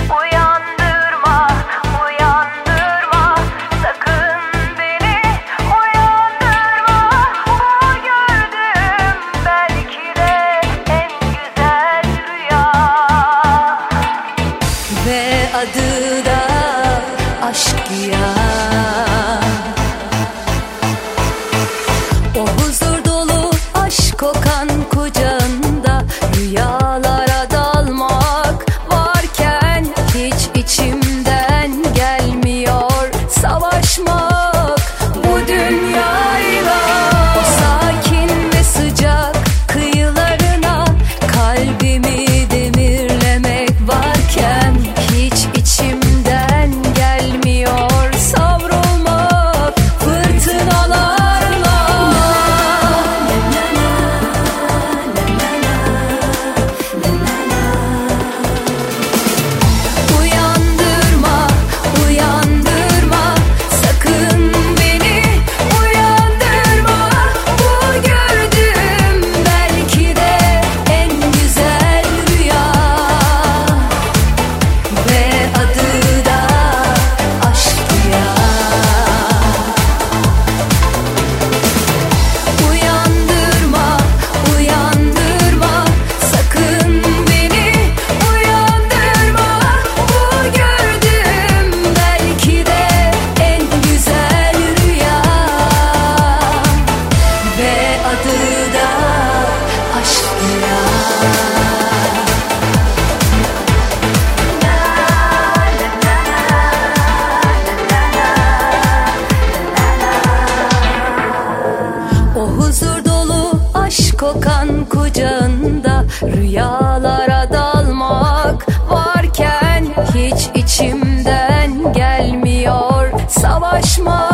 Uyandırma, uyandırma, sakın beni uyandırma. Bu gördüğüm belki de en güzel rüya. Ve adı da aşk ya. O huzur dolu aşk kokan kucağında rüyalara dalmak varken hiç içimden gelmiyor savaşmak bu dünyayla. O sakin ve sıcak kıyılarına kalbimi demirlemek varken hiç içimden gelmiyor savrulmak fırtınalarla. Uyandırma, uyandırma, sakın beni uyandırma. Bu gördüğüm belki de en güzel rüya. Ve adı da aşk ya. Uyandırma, uyandırma, sakın beni uyandırma. Bu gördüğüm belki de en güzel rüya. Ve adı da aşk ya. O huzur dolu aşk kokan kucağında rüyalara dalmak varken hiç içimden gelmiyor savaşmak.